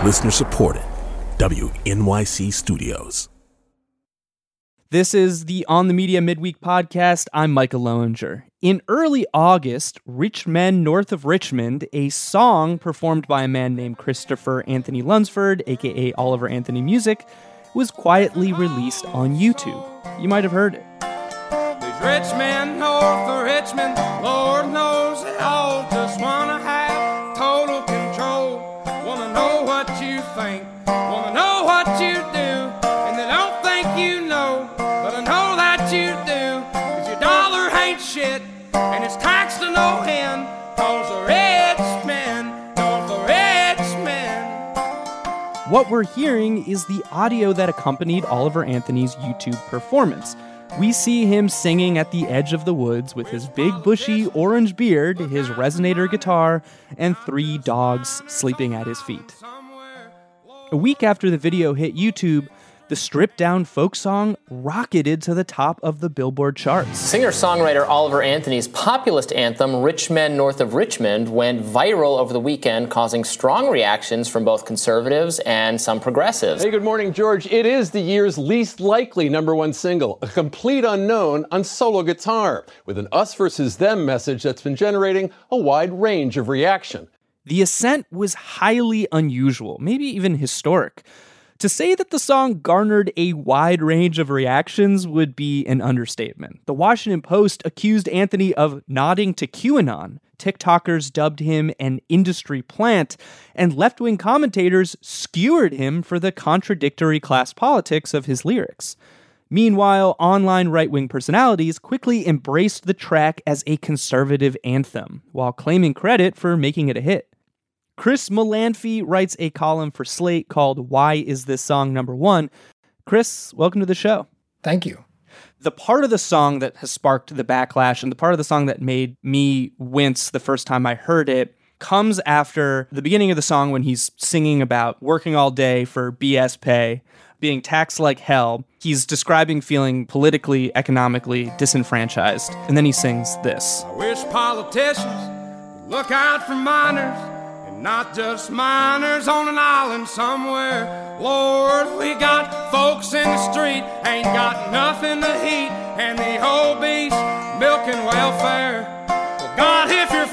Listener supported. WNYC Studios. This is the On the Media Midweek podcast. I'm Micah Loewinger. In early August, Rich Men North of Richmond, a song performed by a man named Christopher Anthony Lunsford, aka Oliver Anthony Music, was quietly released on YouTube. You might have heard it. These rich men north of Richmond, Lord knows they all just wanna have total control. Wanna know what you think, wanna know what you do, and they don't think you know, but I know that you do, 'cause your dollar ain't shit, and it's taxed to no end, 'cause the rich men north of Richmond. What we're hearing is the audio that accompanied Oliver Anthony's YouTube performance. We see him singing at the edge of the woods with his big bushy orange beard, his resonator guitar, and 3 dogs sleeping at his feet. A week after the video hit YouTube, the stripped-down folk song rocketed to the top of the Billboard charts. Singer-songwriter Oliver Anthony's populist anthem, Rich Men North of Richmond, went viral over the weekend, causing strong reactions from both conservatives and some progressives. Hey, good morning, George. It is the year's least likely #1 single, a complete unknown on solo guitar, with an us versus them message that's been generating a wide range of reaction. The ascent was highly unusual, maybe even historic. To say that the song garnered a wide range of reactions would be an understatement. The Washington Post accused Anthony of nodding to QAnon. TikTokers dubbed him an industry plant, and left-wing commentators skewered him for the contradictory class politics of his lyrics. Meanwhile, online right-wing personalities quickly embraced the track as a conservative anthem, while claiming credit for making it a hit. Chris Molanphy writes a column for Slate called Why Is This Song #1? Chris, welcome to the show. Thank you. The part of the song that has sparked the backlash and the part of the song that made me wince the first time I heard it comes after the beginning of the song when he's singing about working all day for BS pay, being taxed like hell. He's describing feeling politically, economically disenfranchised. And then he sings this. I wish politicians would look out for minors, and not just minors on an island somewhere. Lord, we got folks in the street, ain't got nothing to eat, and the obese milking welfare. Well, God, if you're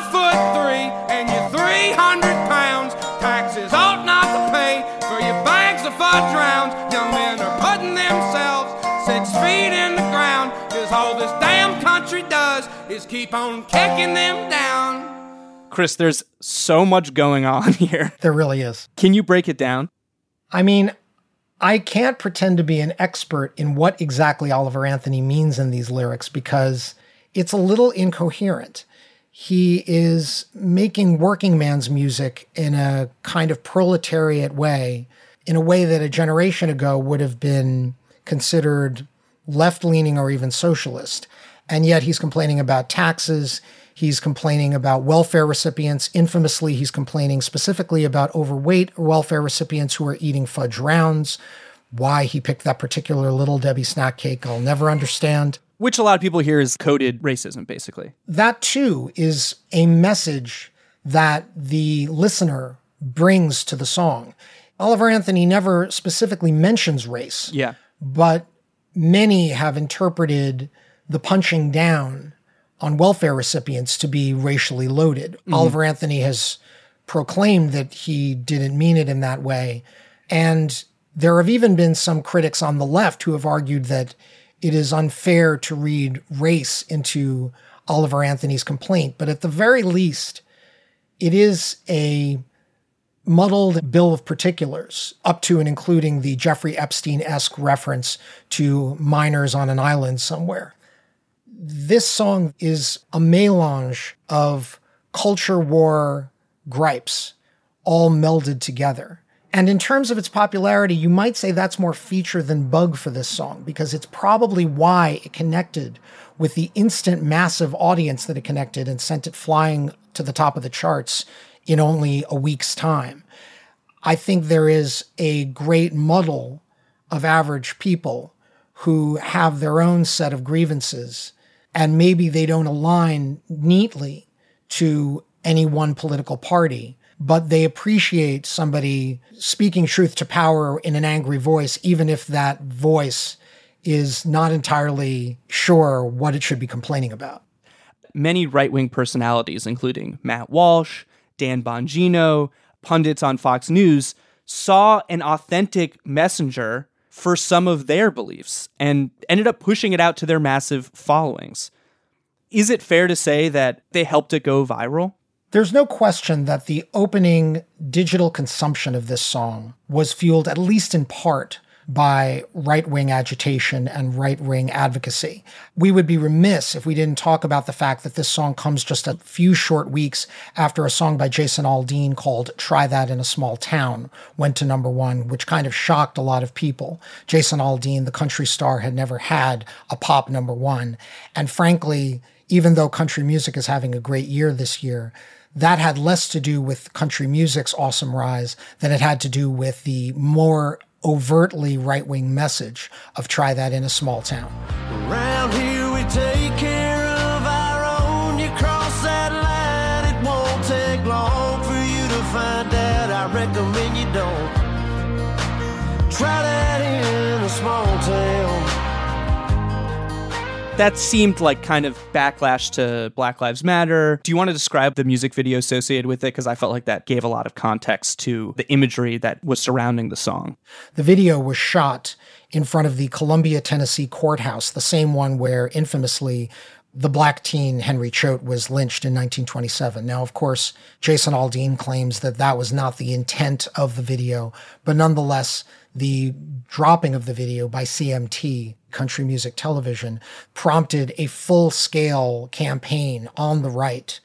5'3" and you're 300 pounds, taxes ought not to pay for your bags of fudge rounds. Young men are putting themselves 6 feet in the ground, 'cause all this damn country does is keep on kicking them down. Chris, there's so much going on here. There really is. Can you break it down? I mean, I can't pretend to be an expert in what exactly Oliver Anthony means in these lyrics because it's a little incoherent. He is making working man's music in a kind of proletariat way, in a way that a generation ago would have been considered left-leaning or even socialist. And yet he's complaining about taxes. He's complaining about welfare recipients. Infamously, he's complaining specifically about overweight welfare recipients who are eating fudge rounds. Why he picked that particular Little Debbie snack cake, I'll never understand. Which a lot of people hear is coded racism, basically. That, too, is a message that the listener brings to the song. Oliver Anthony never specifically mentions race. Yeah. But many have interpreted the punching down on welfare recipients to be racially loaded. Mm-hmm. Oliver Anthony has proclaimed that he didn't mean it in that way. And there have even been some critics on the left who have argued that it is unfair to read race into Oliver Anthony's complaint. But at the very least, it is a muddled bill of particulars, up to and including the Jeffrey Epstein-esque reference to minors on an island somewhere. This song is a melange of culture war gripes all melded together. And in terms of its popularity, you might say that's more feature than bug for this song, because it's probably why it connected with the instant massive audience that it connected and sent it flying to the top of the charts in only a week's time. I think there is a great muddle of average people who have their own set of grievances, and maybe they don't align neatly to any one political party. but they appreciate somebody speaking truth to power in an angry voice, even if that voice is not entirely sure what it should be complaining about. Many right-wing personalities, including Matt Walsh, Dan Bongino, pundits on Fox News, saw an authentic messenger for some of their beliefs and ended up pushing it out to their massive followings. Is it fair to say that they helped it go viral? There's no question that the opening digital consumption of this song was fueled, at least in part, by right-wing agitation and right-wing advocacy. We would be remiss if we didn't talk about the fact that this song comes just a few short weeks after a song by Jason Aldean called Try That in a Small Town went to number one, which kind of shocked a lot of people. Jason Aldean, the country star, had never had a pop number one. And frankly, even though country music is having a great year this year, that had less to do with country music's awesome rise than it had to do with the more overtly right-wing message of Try That in a Small Town. Around here we take care of our own. You cross that line, it won't take long for you to find out. I recommend you don't. Try that in a small town. That seemed like kind of backlash to Black Lives Matter. Do you want to describe the music video associated with it? Because I felt like that gave a lot of context to the imagery that was surrounding the song. The video was shot in front of the Columbia, Tennessee courthouse, the same one where infamously the black teen Henry Choate was lynched in 1927. Now, of course, Jason Aldean claims that that was not the intent of the video, but nonetheless, the dropping of the video by CMT, Country Music Television, prompted a full-scale campaign on the right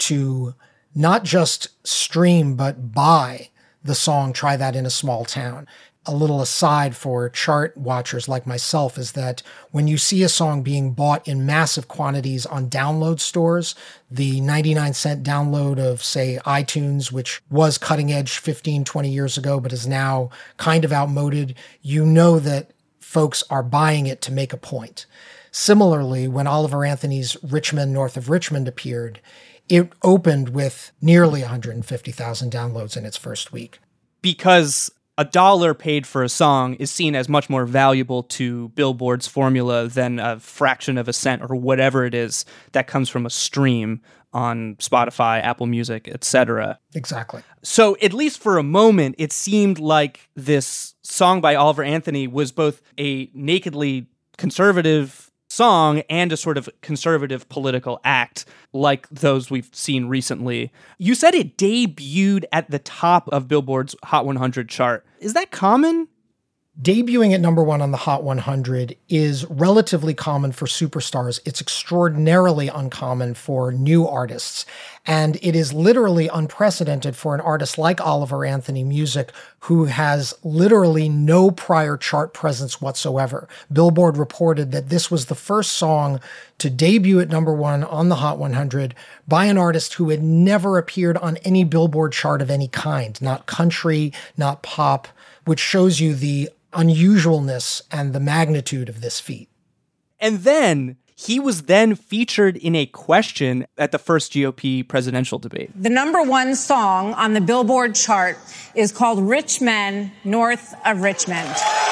to not just stream, but buy the song Try That in a Small Town. A little aside for chart watchers like myself is that when you see a song being bought in massive quantities on download stores, the 99-cent download of, say, iTunes, which was cutting edge 15, 20 years ago, but is now kind of outmoded, you know that folks are buying it to make a point. Similarly, when Oliver Anthony's Rich Men North of Richmond appeared, it opened with nearly 150,000 downloads in its first week. Because $1 paid for a song is seen as much more valuable to Billboard's formula than a fraction of a cent or whatever it is that comes from a stream on Spotify, Apple Music, etc. Exactly. So at least for a moment, it seemed like this song by Oliver Anthony was both a nakedly conservative song and a sort of conservative political act like those we've seen recently. You said it debuted at the top of Billboard's Hot 100 chart. Is that common? Debuting at number one on the Hot 100 is relatively common for superstars. It's extraordinarily uncommon for new artists. And it is literally unprecedented for an artist like Oliver Anthony Music, who has literally no prior chart presence whatsoever. Billboard reported that this was the first song to debut at number one on the Hot 100 by an artist who had never appeared on any Billboard chart of any kind, not country, not pop, which shows you the unusualness and the magnitude of this feat. And then he was then featured in a question at the first GOP presidential debate. The number one song on the Billboard chart is called Rich Men North of Richmond.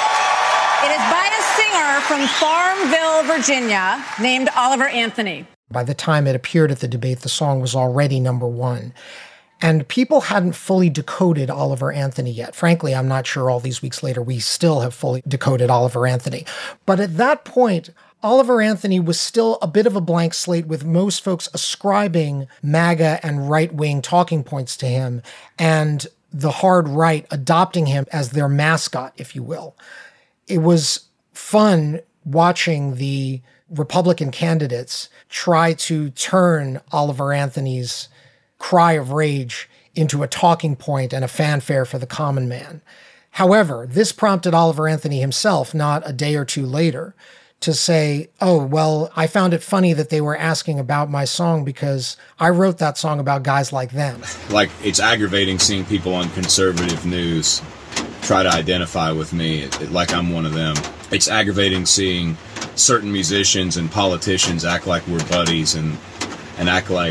It is by a singer from Farmville, Virginia, named Oliver Anthony. By the time it appeared at the debate, the song was already number one. And people hadn't fully decoded Oliver Anthony yet. Frankly, I'm not sure all these weeks later we still have fully decoded Oliver Anthony. But at that point, Oliver Anthony was still a bit of a blank slate, with most folks ascribing MAGA and right-wing talking points to him, and the hard right adopting him as their mascot, if you will. It was fun watching the Republican candidates try to turn Oliver Anthony's cry of rage into a talking point and a fanfare for the common man. However, this prompted Oliver Anthony himself, not a day or two later, to say, oh, well, I found it funny that they were asking about my song because I wrote that song about guys like them. Like, it's aggravating seeing people on conservative news try to identify with me like I'm one of them. It's aggravating seeing certain musicians and politicians act like we're buddies and act like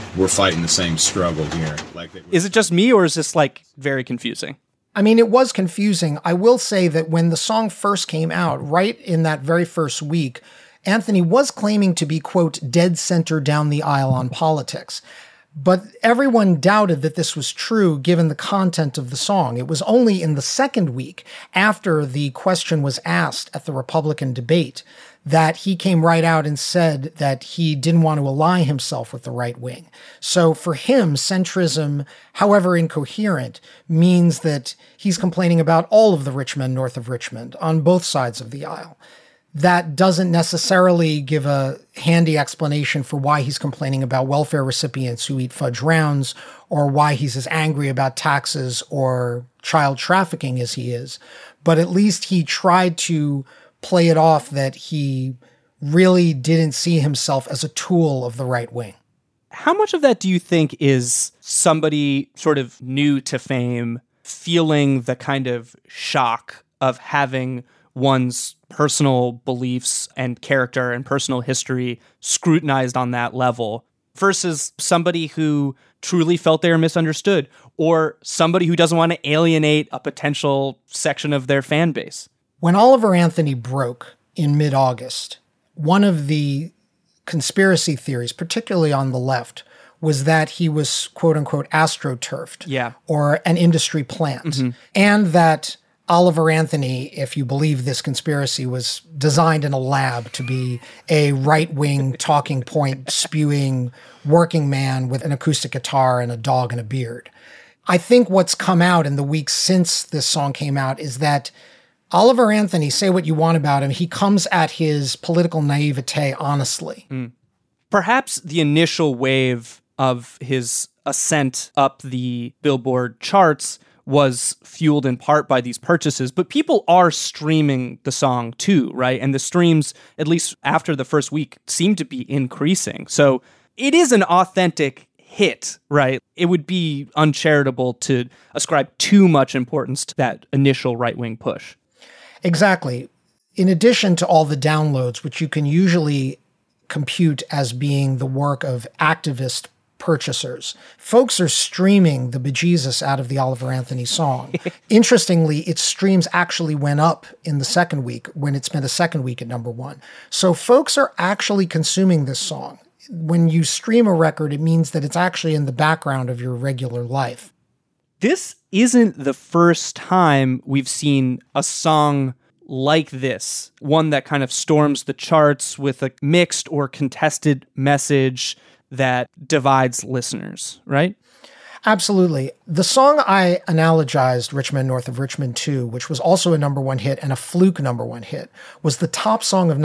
we're fighting the same struggle here. Is it just me, or is this like very confusing? I mean, it was confusing. I will say that when the song first came out, right in that very first week, Anthony was claiming to be, quote, dead center down the aisle on politics. But everyone doubted that this was true given the content of the song. It was only in the second week, after the question was asked at the Republican debate, that he came right out and said that he didn't want to ally himself with the right wing. So for him, centrism, however incoherent, means that he's complaining about all of the rich men north of Richmond on both sides of the aisle. That doesn't necessarily give a handy explanation for why he's complaining about welfare recipients who eat fudge rounds, or why he's as angry about taxes or child trafficking as he is. But at least he tried to play it off that he really didn't see himself as a tool of the right wing. How much of that do you think is somebody sort of new to fame feeling the kind of shock of having one's personal beliefs and character and personal history scrutinized on that level versus somebody who truly felt they were misunderstood, or somebody who doesn't want to alienate a potential section of their fan base? When Oliver Anthony broke in mid-August, one of the conspiracy theories, particularly on the left, was that he was, quote unquote, astroturfed, or an industry plant, and that Oliver Anthony, if you believe this conspiracy, was designed in a lab to be a right-wing talking point spewing working man with an acoustic guitar and a dog and a beard. I think what's come out in the weeks since this song came out is that Oliver Anthony, say what you want about him, he comes at his political naivete honestly. Perhaps the initial wave of his ascent up the Billboard charts was fueled in part by these purchases, but people are streaming the song too, right? And the streams, at least after the first week, seem to be increasing. So it is an authentic hit, right? It would be uncharitable to ascribe too much importance to that initial right-wing push. Exactly. In addition to all the downloads, which you can usually compute as being the work of activist purchasers, folks are streaming the bejesus out of the Oliver Anthony song. Interestingly, its streams actually went up in the second week when it spent a second week at number one. So folks are actually consuming this song. When you stream a record, it means that it's actually in the background of your regular life. This isn't the first time we've seen a song like this, one that kind of storms the charts with a mixed or contested message that divides listeners, right? Absolutely. The song I analogized, Rich Men North of Richmond to, which was also a number one hit and a fluke number one hit, was the top song of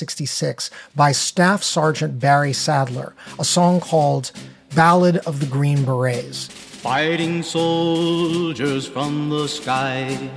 1966 by Staff Sergeant Barry Sadler, a song called Ballad of the Green Berets. Fighting soldiers from the sky,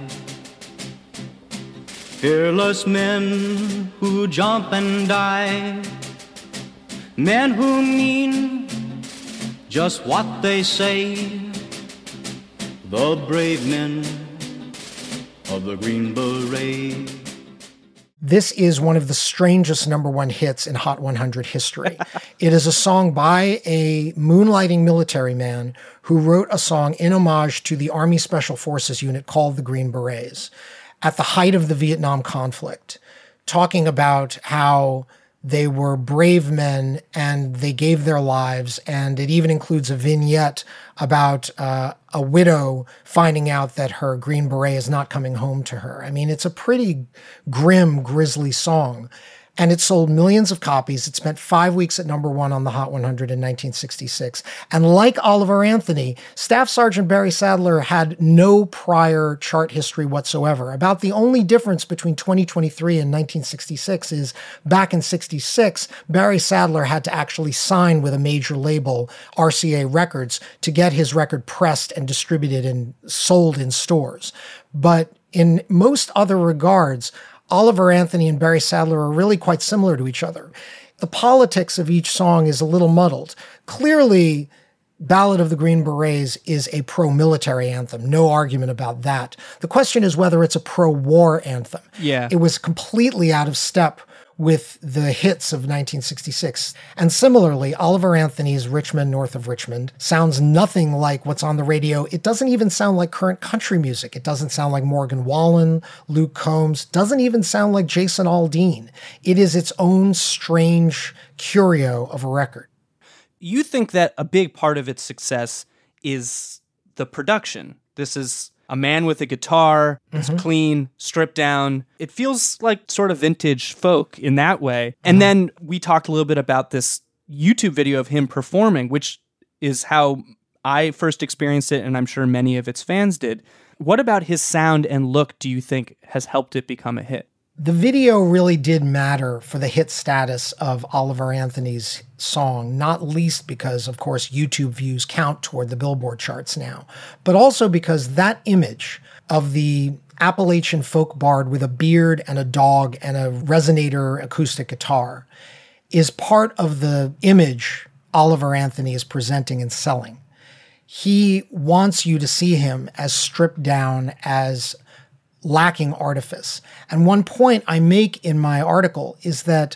fearless men who jump and die, men who mean just what they say, the brave men of the Green Beret. This is one of the strangest number one hits in Hot 100 history. It is a song by a moonlighting military man who wrote a song in homage to the Army Special Forces unit called the Green Berets at the height of the Vietnam conflict, talking about how they were brave men and they gave their lives. And it even includes a vignette about a widow finding out that her Green Beret is not coming home to her. I mean, it's a pretty grim, grisly song. And it sold millions of copies. It spent 5 weeks at number one on the Hot 100 in 1966. And like Oliver Anthony, Staff Sergeant Barry Sadler had no prior chart history whatsoever. About the only difference between 2023 and 1966 is back in 66, Barry Sadler had to actually sign with a major label, RCA Records, to get his record pressed and distributed and sold in stores. But in most other regards, Oliver Anthony and Barry Sadler are really quite similar to each other. The politics of each song is a little muddled. Clearly, Ballad of the Green Berets is a pro-military anthem. No argument about that. The question is whether it's a pro-war anthem. Yeah. It was completely out of step with the hits of 1966. And similarly, Oliver Anthony's Richmond North of Richmond sounds nothing like what's on the radio. It doesn't even sound like current country music. It doesn't sound like Morgan Wallen, Luke Combs, doesn't even sound like Jason Aldean. It is its own strange curio of a record. You think that a big part of its success is the production. This is a man with a guitar. It's clean, stripped down. It feels like sort of vintage folk in that way. And then we talked a little bit about this YouTube video of him performing, which is how I first experienced it, and I'm sure many of its fans did. What about his sound and look do you think has helped it become a hit? The video really did matter for the hit status of Oliver Anthony's song, not least because, of course, YouTube views count toward the Billboard charts now, but also because that image of the Appalachian folk bard with a beard and a dog and a resonator acoustic guitar is part of the image Oliver Anthony is presenting and selling. He wants you to see him as stripped down, as lacking artifice. And one point I make in my article is that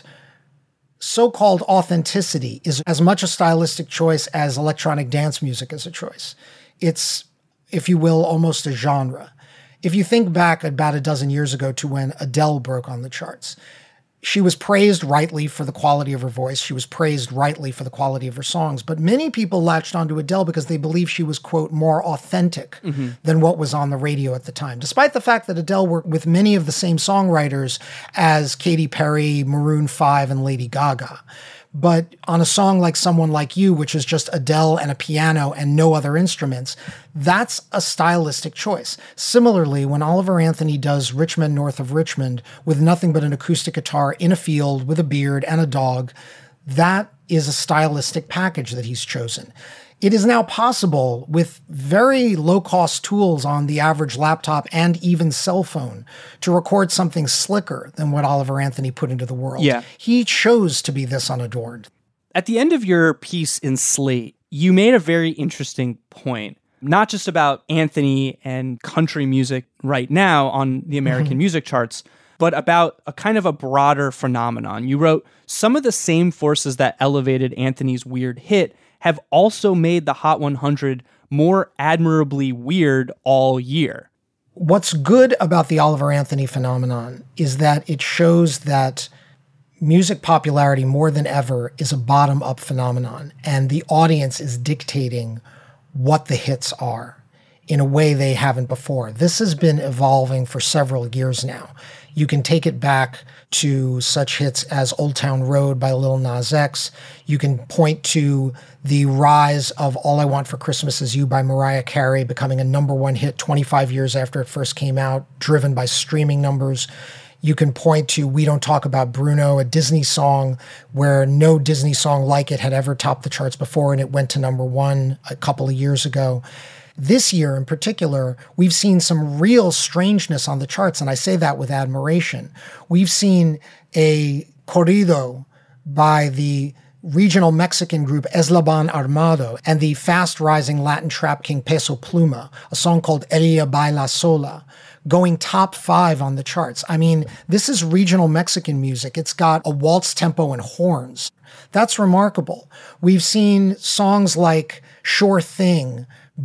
so-called authenticity is as much a stylistic choice as electronic dance music is a choice. It's, if you will, almost a genre. If you think back about a dozen years ago to when Adele broke on the charts, she was praised rightly for the quality of her voice. She was praised rightly for the quality of her songs. But many people latched onto Adele because they believed she was, quote, more authentic than what was on the radio at the time. Despite the fact that Adele worked with many of the same songwriters as Katy Perry, Maroon 5, and Lady Gaga. But on a song like Someone Like You, which is just Adele and a piano and no other instruments, that's a stylistic choice. Similarly, when Oliver Anthony does Richmond North of Richmond with nothing but an acoustic guitar in a field with a beard and a dog, that is a stylistic package that he's chosen. It is now possible with very low-cost tools on the average laptop and even cell phone to record something slicker than what Oliver Anthony put into the world. Yeah. He chose to be this unadorned. At the end of your piece in Slate, you made a very interesting point, not just about Anthony and country music right now on the American music charts, but about a kind of a broader phenomenon. You wrote, some of the same forces that elevated Anthony's weird hit have also made the Hot 100 more admirably weird all year. What's good about the Oliver Anthony phenomenon is that it shows that music popularity more than ever is a bottom-up phenomenon, and the audience is dictating what the hits are in a way they haven't before. This has been evolving for several years now. You can take it back to such hits as Old Town Road by Lil Nas X. You can point to the rise of All I Want for Christmas Is You by Mariah Carey becoming a #1 hit 25 years after it first came out, driven by streaming numbers. You can point to We Don't Talk About Bruno, a Disney song where no Disney song like it had ever topped the charts before, and it went to #1 a couple of years ago. This year in particular, we've seen some real strangeness on the charts, and I say that with admiration. We've seen a corrido by the regional Mexican group Eslabon Armado and the fast-rising Latin trap king Peso Pluma, a song called Ella Baila Sola, going top 5 on the charts. I mean, this is regional Mexican music. It's got a waltz tempo and horns. That's remarkable. We've seen songs like Sure Thing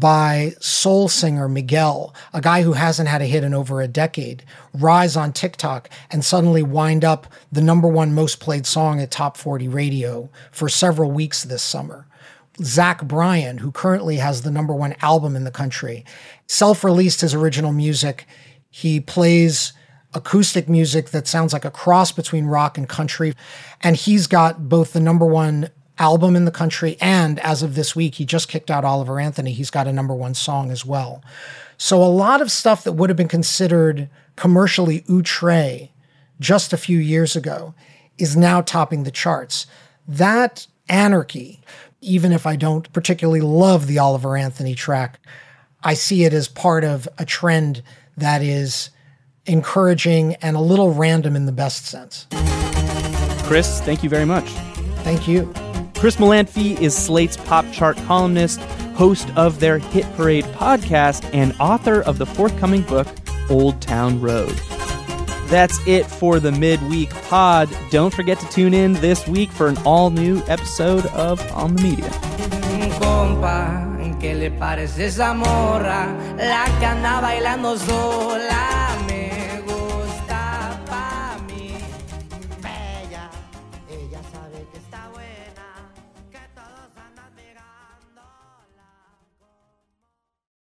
by soul singer Miguel, a guy who hasn't had a hit in over a decade, rise on TikTok and suddenly wind up the #1 most played song at Top 40 radio for several weeks this summer. Zach Bryan, who currently has the #1 album in the country, self-released his original music. He plays acoustic music that sounds like a cross between rock and country, and he's got both the #1 album in the country, and as of this week, he just kicked out Oliver Anthony. He's got a #1 song as well. So a lot of stuff that would have been considered commercially outre just a few years ago is now topping the charts. That anarchy, even if I don't particularly love the Oliver Anthony track, I see it as part of a trend that is encouraging and a little random in the best sense. Chris, thank you very much. Thank you. Chris Molanphy is Slate's pop chart columnist, host of their Hit Parade podcast, and author of the forthcoming book, Old Town Road. That's it for the midweek pod. Don't forget to tune in this week for an all-new episode of On the Media. Compa, ¿qué le parece esa morra? La que anda bailando sola.